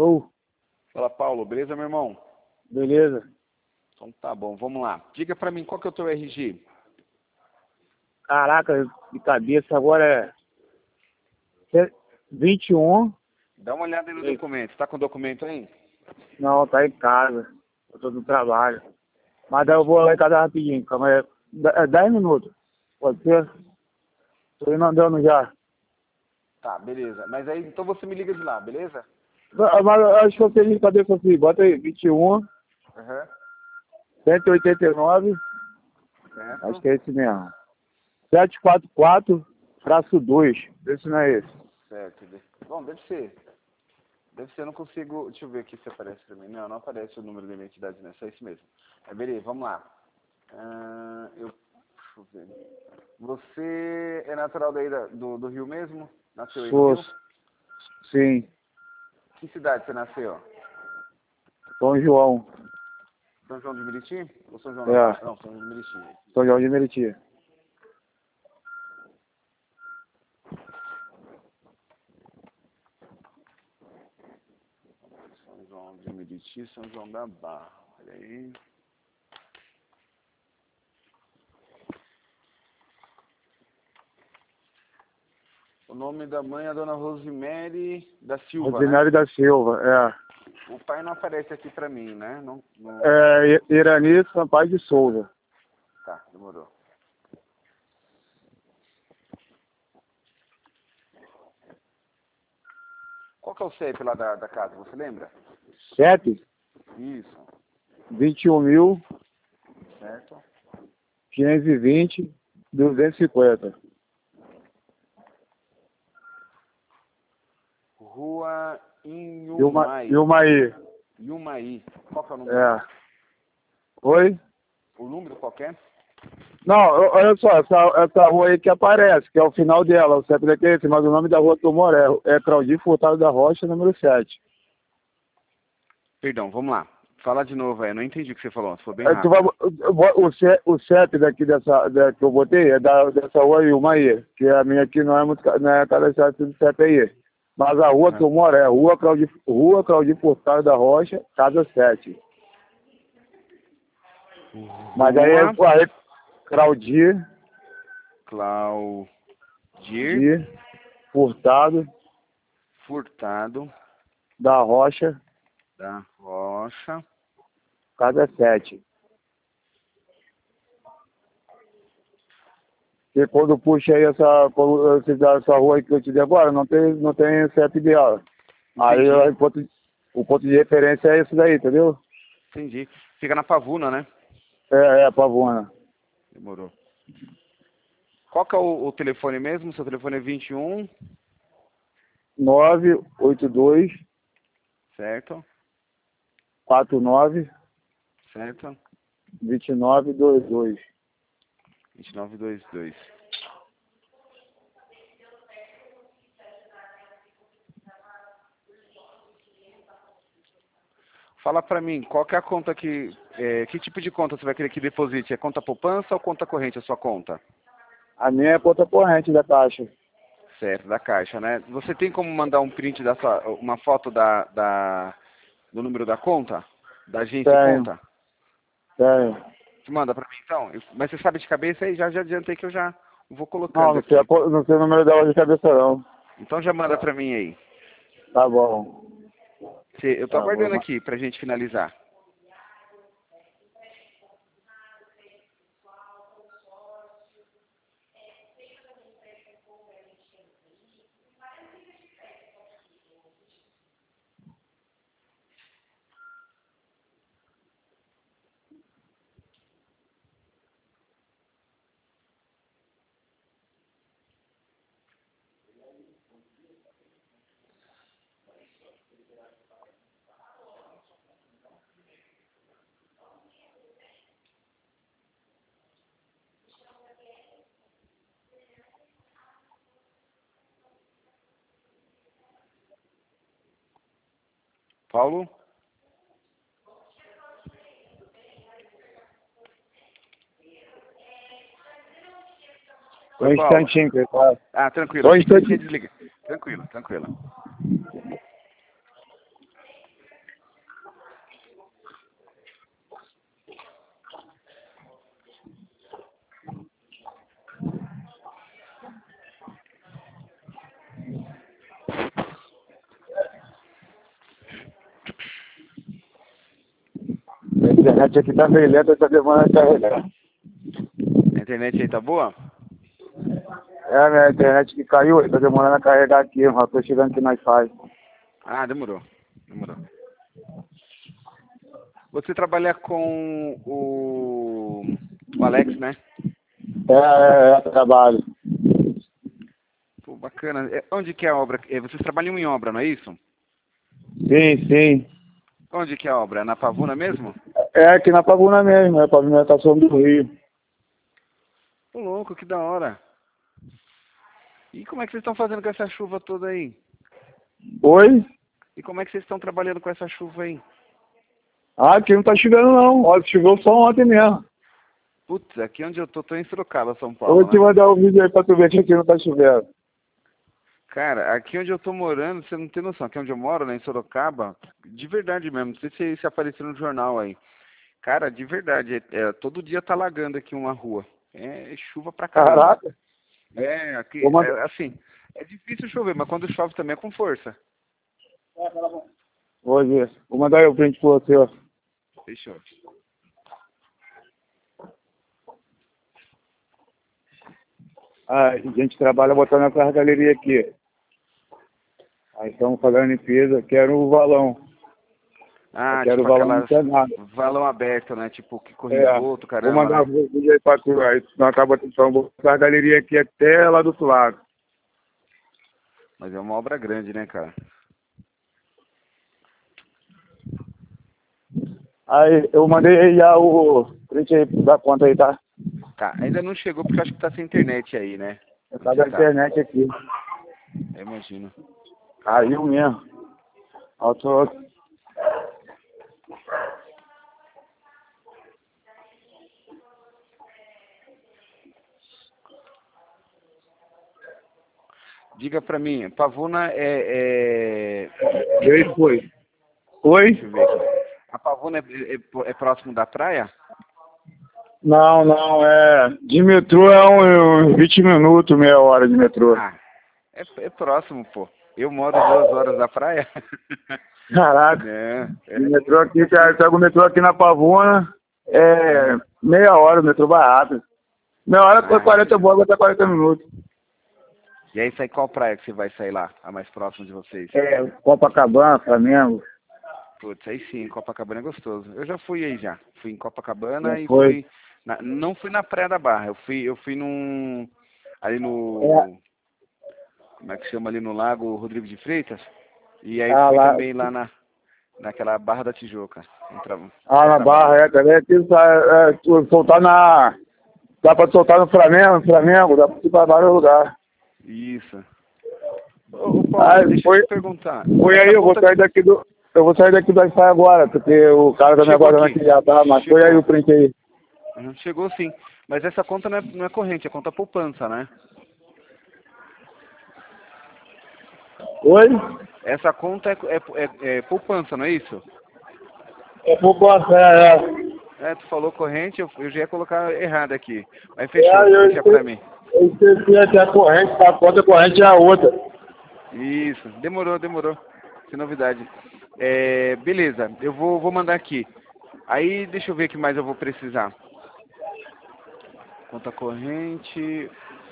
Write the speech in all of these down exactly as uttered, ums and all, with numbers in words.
Ô, Fala, Paulo, beleza, meu irmão? beleza. Então tá bom, vamos lá. Diga pra mim, qual que é o teu R G? Caraca, de cabeça agora é vinte e um. Dá uma olhada aí no Ei. documento. Tá com o documento aí? Não, tá em casa. Eu tô no trabalho. Mas daí eu vou lá em casa rapidinho. Calma aí. É dez minutos. Pode ser? Tô indo andando já. Tá, beleza. Mas aí, então você me liga de lá, beleza? Ah, mas eu acho que eu sei de cabeça assim. Bota aí, vinte e um, Aham. cento e oitenta e nove. Certo. Acho que é esse mesmo. setecentos e quarenta e quatro, traço dois. Esse não é esse. Certo. de- Bom, deve ser. Deve ser, eu não consigo... Deixa eu ver aqui se aparece pra mim. Não, não aparece o número da identidade, né? Só isso mesmo. É, beleza, vamos lá. Ah, eu... Deixa eu ver. Você é natural daí da- do, do Rio mesmo? Nasceu aí no Sou. Rio? Sim. Que cidade você nasceu? São João. São João de Meriti? Ou São João da É. Barra? Não, São João de Meriti. São João de Meriti. São João de Meriti, São João da Barra. Olha aí. O nome da mãe é a dona Rosemary da Silva, né? Rosinário da Silva, é. O pai não aparece aqui pra mim, né? Não, não... É, Irani Sampaio de Souza. Tá, demorou. Qual que é o C E P lá da, da casa, você lembra? sete, Isso, vinte e um mil, certo. quinhentos e vinte, duzentos e cinquenta. Rua Ilma, Inhumai. Ilmaí. Inhumaí. Qual que é o número? É. Oi? O número qualquer? Não, o- olha só, essa, essa rua aí que aparece, que é o final dela, o CEP daqui é esse, mas o nome da rua que eu moro é, é Claudio Furtado da Rocha, número sete. Perdão, vamos lá. Fala de novo aí, eu não entendi o que você falou, você foi bem É, tu vai, rápido. o, C- o CEP daqui dessa, da, que eu botei é da, dessa rua Ilmaí, que a minha aqui não é muito, ca- não é cadastrada do CEP aí. Mas a rua que Uhum. eu moro é Rua Claudio, Rua Claudio Furtado da Rocha, casa sete. Mas aí, é- Rua aí Claudio Claudir de Furtado Furtado da Rocha, da Rocha. casa sete. E quando puxa aí essa, quando você dá essa rua aí que eu te dei agora, não tem, não tem C E P dela. Aí Entendi, o ponto, o ponto de referência é esse daí, entendeu? entendi. Fica na Pavuna, né? É, é, Pavuna. Demorou. Qual que é o, o telefone mesmo? Seu telefone é vinte e um, nove oito dois, certo? quatro nove, Certo? dois nove dois dois. vinte e nove vinte e dois. Fala pra mim, qual que é a conta que... É, que tipo de conta você vai querer que deposite? É conta poupança ou conta corrente a sua conta? A minha é conta corrente da Caixa. Certo, da Caixa, né? Você tem como mandar um print da sua... Uma foto da, da, do número da conta? Da agência e Tenho, conta? tenho. Você manda pra mim então? Eu- Mas você sabe de cabeça aí? Já, já adiantei que eu já vou Não, colocando não sei, a aqui. co- não sei o número dela de cabeça não. Então já manda pra mim aí. Tá bom. Você- Eu tô Tá, vou, aguardando ma- aqui pra gente finalizar. Paulo? Só Oi, um Paulo. instantinho, que tá. Ah, tranquilo. Só um Achei que você tinha instantinho. desligado. Tranquilo, tranquilo. internet aqui tá meio lenta, tá demorando a carregar. A internet aí tá boa? É, a minha internet que caiu, tá demorando a carregar aqui, mas tô chegando aqui no Wi-Fi. Ah, demorou. Demorou. Você trabalha com o, o Alex, né? É, é, é, trabalho. Pô, bacana. É, onde que é a obra? É, vocês trabalham em obra, não é isso? Sim, sim. Onde que é a obra? É na Pavuna mesmo? É aqui na Pavuna mesmo, é pavimentação do Rio. Pô, louco, que da hora. E como é que vocês estão fazendo com essa chuva toda aí? Oi? E como é que vocês estão trabalhando com essa chuva aí? Ah, aqui não tá chovendo não. Olha, choveu só ontem mesmo. Putz, aqui onde eu tô, tô em Sorocaba, São Eu Paulo, vou te né? mandar um vídeo aí pra tu ver que aqui não tá chovendo. Cara, aqui onde eu tô morando, você não tem noção. Aqui onde eu moro, né, em Sorocaba, de verdade mesmo, não sei se, se apareceu no jornal aí. Cara, de verdade, é, é, todo dia tá alagando aqui uma rua. É chuva pra caramba. Caraca. É, aqui, Vou mandar- é, assim, é difícil chover, mas quando chove também é com força. Vou ver. Vou mandar aí o print pra você, ó. Fechou. Ah, a gente trabalha botando essa galeria aqui. Aí estamos fazendo limpeza, quero o valão. Ah, Eu quero tipo o valão aquelas encanado. valão aberto, né? Tipo, que corre É, esgoto, vou caramba, mandar né? o vídeo aí pra tu. Aí nós tá botando, então, vou botar a galeria aqui até lá do outro lado. Mas é uma obra grande, né, cara? Aí eu mandei aí já o print aí da conta aí, tá? Tá, ainda não chegou porque eu acho que tá sem internet aí, né? Eu Onde tá você da tá? internet aqui. Eu imagino. Caiu mesmo. Ó, tô... Diga pra mim, Pavuna é... é... E aí foi. Oi? Deixa eu ver aqui. A Pavuna é, é, é próximo da praia? Não, não, é... De metrô é uns um, vinte minutos, meia hora de metrô. Ah, é, é próximo, pô. Eu moro duas horas da praia. Caraca. É, é. De metrô aqui, cara, pega o metrô aqui na Pavuna, é meia hora, o metrô barato. Meia hora foi Ah, quarenta boas, até quarenta minutos. e aí sai qual praia que você vai sair lá, a mais próxima de vocês? É, Copacabana, Flamengo. Putz, aí sim, Copacabana é gostoso. Eu já fui aí já. Fui em Copacabana Já e foi. fui... na- não fui na Praia da Barra, eu fui, eu fui num... ali É. no... como é que chama ali no Lago Rodrigo de Freitas? E aí Ah, fui lá. também lá na... naquela Barra da Tijuca. Entra... Ah, na Barra, é, também aqui é, é, tu soltar na... Dá pra soltar no Flamengo, no Flamengo, dá pra ir pra vários lugares. Isso. Ô, ô Paulo, Ah, deixa foi, eu te perguntar. foi Essa aí, eu vou conta sair daqui do... Eu vou sair daqui do Wi-Fi agora, porque o cara tá me chegou aguardando aqui. aqui já, tá? Mas Chegou. foi aí o print aí. Uhum, chegou sim. Mas essa conta não é, não é corrente, é conta poupança, né? Oi? Essa conta é, é, é, é poupança, não é isso? É poupança, é, é. É, tu falou corrente, eu, eu já ia colocar errado aqui. Mas É, fechou, eu deixa pra mim. Eu esqueci aqui a corrente, tá? A conta corrente é a outra. Isso, demorou, demorou. Sem novidade. É, beleza, eu vou, vou mandar aqui. Aí, deixa eu ver o que mais eu vou precisar. Conta corrente...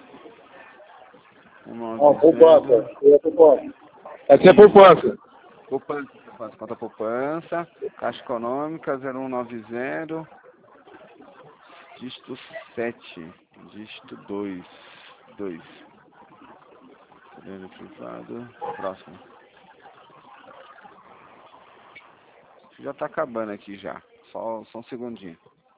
Ó, poupança. É poupança. Aqui é Isso. poupança. Poupança, poupança, conta poupança, Caixa Econômica zero um nove zero, dígito sete, dígito dois, dois. Cadê privado? Próximo. Já tá acabando aqui já. Só, só um segundinho.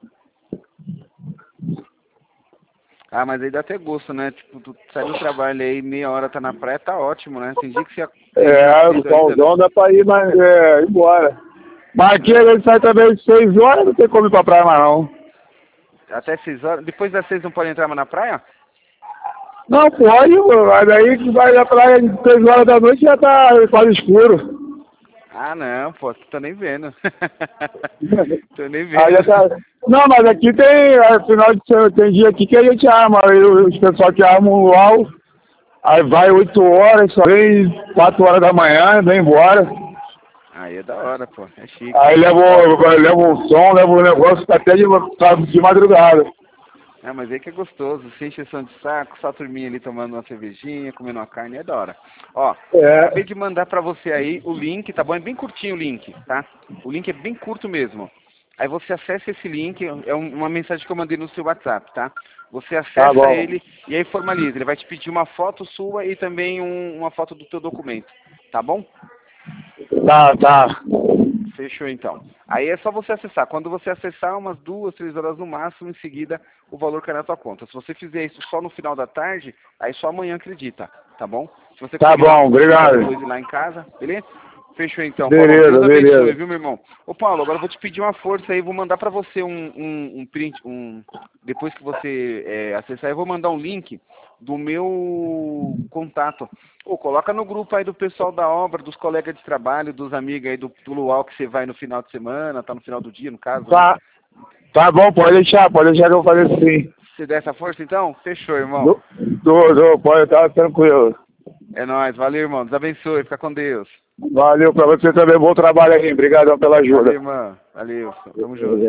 Ah, mas aí dá até gosto, né? Tipo, tu sai do trabalho aí, meia hora tá na praia, tá ótimo, né? Tem dia que você É, o solzão dá pra ir, mas é, ir embora. Mas aqui a gente sai também às seis horas, não tem como ir pra praia mais não. Até seis horas? Depois das seis não pode entrar mais na praia? Não, pode, mano, mas aí que vai na praia às seis horas da noite já tá quase escuro. Ah, não, pô, tu tá nem vendo. Tô nem vendo. Aí já tá... Não, mas aqui tem, afinal de semana, tem dia aqui que a gente arma, aí os pessoal que armam o luau, aí vai oito horas, só vem quatro horas da manhã, vem embora. Aí é da hora, pô. É chique. Aí leva, leva um som, leva um negócio até de, de madrugada. É, mas aí que é gostoso. Sem encheção de saco, só a turminha ali tomando uma cervejinha, comendo uma carne, é da hora. Ó, É. acabei de mandar pra você aí o link, tá bom? É bem curtinho o link, tá? O link é bem curto mesmo. Aí você acessa esse link, é um, uma mensagem que eu mandei no seu WhatsApp, tá? Você acessa Tá ele e aí formaliza. Ele vai te pedir uma foto sua e também um, uma foto do teu documento, tá bom? Tá, tá. Fechou então. Aí é só você acessar. Quando você acessar, umas duas, três horas no máximo, em seguida o valor cai na tua conta. Se você fizer isso só no final da tarde, aí só amanhã acredita, tá bom? Se você Tá bom, obrigado. depois ir lá em casa, beleza? Fechou então, Beleza, Paulo. Deus beleza. abençoe, viu, meu irmão? Ô, Paulo, agora eu vou te pedir uma força aí, vou mandar pra você um, um, um print, um... Depois que você é, acessar, eu vou mandar um link do meu contato. Pô, coloca no grupo aí do pessoal da obra, dos colegas de trabalho, dos amigos aí do, do Luau que você vai no final de semana, tá no final do dia, no caso. Tá, né? tá bom, pode deixar, pode deixar que eu falei sim. Você dá essa força então? Fechou, irmão. Do, do, do, pode estar tranquilo. É nóis, valeu, irmão. Deus abençoe, fica com Deus. Valeu pra você também, bom trabalho aí, obrigadão pela ajuda. Valeu, irmão. Valeu, tamo junto.